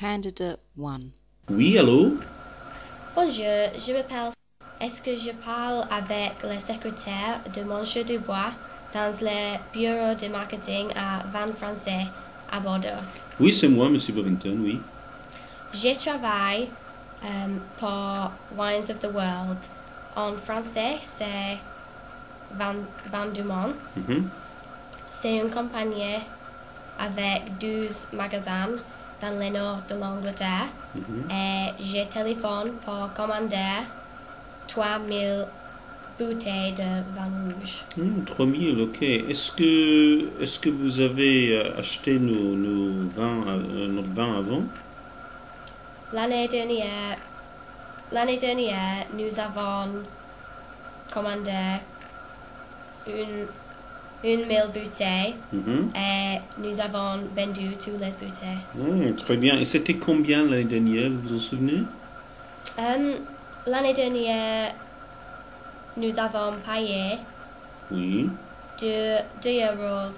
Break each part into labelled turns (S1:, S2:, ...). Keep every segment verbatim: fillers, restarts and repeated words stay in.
S1: Candidate one.
S2: Oui, allô?
S3: Bonjour, je m'appelle. Est-ce que je parle avec le secrétaire de Monsieur Dubois dans le bureau de marketing à Van Français à Bordeaux?
S2: Oui, c'est moi, Monsieur Bovington, oui.
S3: Je travaille um, pour Wines of the World. En français, c'est Van, Van du Monde.
S2: Mhm.
S3: C'est une compagnie avec douze magasins dans le nord de l'Angleterre.
S2: Mhm.
S3: Et je téléphone pour commander trois mille bouteilles de vin rouge.
S2: Hmm, trois mille, ok. Est-ce que, est-ce que vous avez euh, acheté nos, nos vins, euh, notre vin avant?
S3: L'année dernière, l'année dernière, nous avons commandé une, une mille bouteilles
S2: Mhm.
S3: et nous avons vendu toutes les bouteilles.
S2: Hmm, très bien. Et c'était combien l'année dernière, vous vous en souvenez?
S3: Um, l'année dernière, nous avons payé
S2: Oui.
S3: deux, deux euros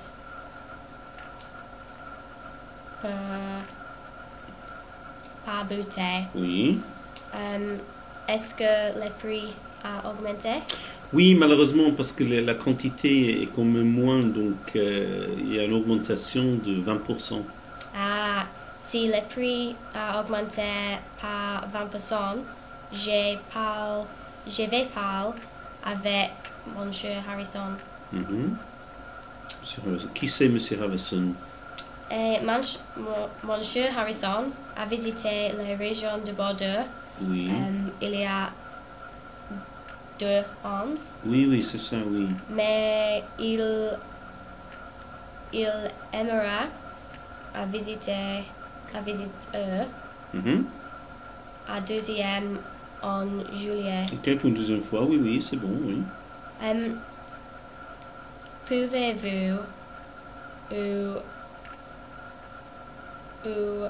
S3: par, par bouteille.
S2: Oui.
S3: Um, est-ce que le prix a augmenté?
S2: Oui, malheureusement, parce que la, la quantité est quand même moins, donc euh, il y a une augmentation de vingt pour cent.
S3: Ah, si le prix a augmenté par vingt pour cent, je, parle, je vais parler avec Monsieur Harrison.
S2: Mhm. Monsieur Harrison. Qui c'est, Monsieur Harrison?
S3: Et Manch- Mo- Monsieur Harrison a visité la région de Bordeaux
S2: Oui.
S3: um, il y a deux ans,
S2: Oui, oui, c'est ça, oui.
S3: mais il, il aimera à visiter, à visiter
S2: Mhm.
S3: à deuxième en juillet.
S2: Ok, pour une deuxième fois, oui, oui, c'est bon, oui.
S3: Um, Pouvez-vous ou, ou,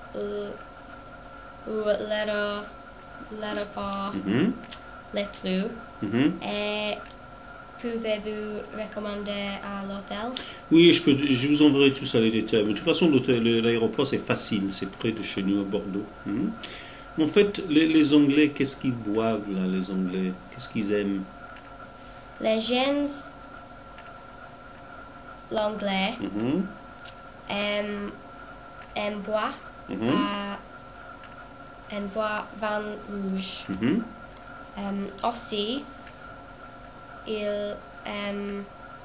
S3: ou lettre, lettre par
S2: Mhm.
S3: les plus
S2: Mhm.
S3: et pouvez-vous recommander à l'hôtel?
S2: Oui, je, peux, je vous enverrai tout ça, les détails. Mais de toute façon, l'hôtel- le- l'aéroport, c'est facile, c'est près de chez nous à Bordeaux. Mhm. En fait, les, les Anglais, qu'est-ce qu'ils boivent, là, les Anglais? Qu'est-ce qu'ils aiment?
S3: Les jeunes, l'anglais,
S2: Mhm.
S3: aiment, aiment boire,
S2: Mhm.
S3: euh, aiment boire vin rouge.
S2: Mhm.
S3: Um, aussi, ils aiment,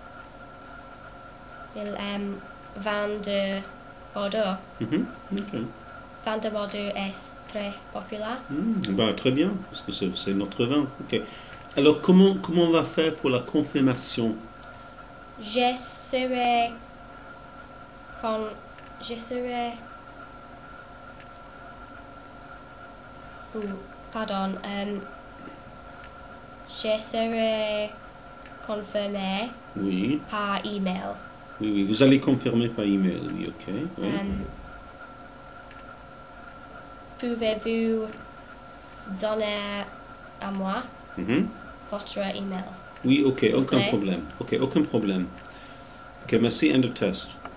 S3: ils aiment vin de Bordeaux.
S2: Mhm. Ok.
S3: Vin de Bordeaux est très populaire.
S2: Mhm. Ben, très bien, parce que c'est c'est notre vin. Ok. Alors, comment, comment on va faire pour la confirmation?
S3: Je serai quand je serai ou pardon um, je serai confirmé
S2: Oui.
S3: par email.
S2: Oui, oui, vous allez confirmer par email, oui, ok. Oui.
S3: Um, Pouvez-vous donner à moi
S2: Mhm.
S3: votre email?
S2: Oui, ok,
S3: S'il vous
S2: aucun
S3: plaît.
S2: problème. Ok, aucun problème. Ok, merci, end of test.